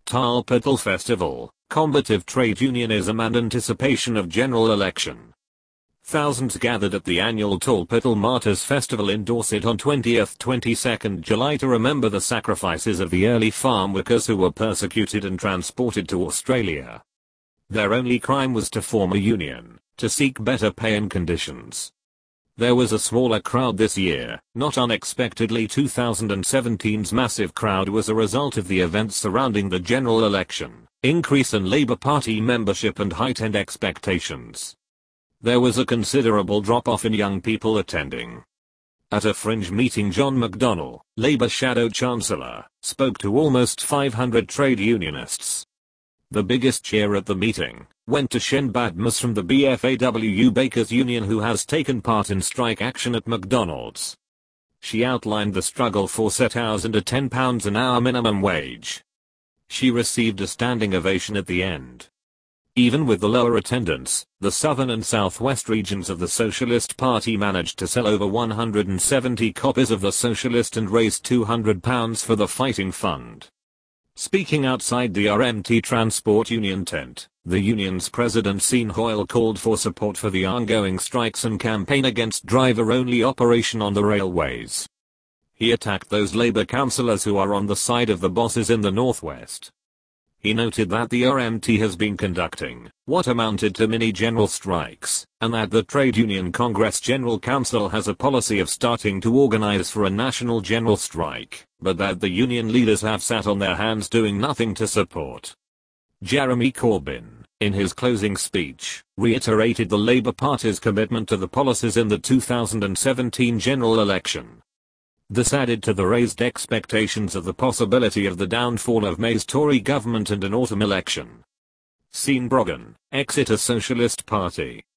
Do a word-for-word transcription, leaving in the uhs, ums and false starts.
Talpital Festival, combative trade unionism and anticipation of general election. Thousands gathered at the annual Talpital Martyrs Festival in Dorset on twentieth to twenty-second July to remember the sacrifices of the early farm workers who were persecuted and transported to Australia. Their only crime was to form a union, to seek better pay and conditions. There was a smaller crowd this year. Not unexpectedly, two thousand seventeen's massive crowd was a result of the events surrounding the general election, increase in Labour Party membership and heightened expectations. There was a considerable drop-off in young people attending. At a fringe meeting, John McDonnell, Labour Shadow Chancellor, spoke to almost five hundred trade unionists. The biggest cheer at the meeting went to Shen Badmus from the B F A W Bakers Union, who has taken part in strike action at McDonald's. She outlined the struggle for set hours and a ten pounds an hour minimum wage. She received a standing ovation at the end. Even with the lower attendance, the southern and southwest regions of the Socialist Party managed to sell over one hundred seventy copies of The Socialist and raise two hundred pounds for the Fighting Fund. Speaking outside the R M T Transport Union tent, the union's president Sean Hoyle called for support for the ongoing strikes and campaign against driver-only operation on the railways. He attacked those Labour councillors who are on the side of the bosses in the northwest. He noted that the R M T has been conducting what amounted to mini general strikes, and that the Trade Union Congress General Council has a policy of starting to organize for a national general strike, but that the union leaders have sat on their hands doing nothing to support. Jeremy Corbyn, in his closing speech, reiterated the Labour Party's commitment to the policies in the two thousand seventeen general election. This added to the raised expectations of the possibility of the downfall of May's Tory government and an autumn election. Sean Brogan, Exeter Socialist Party.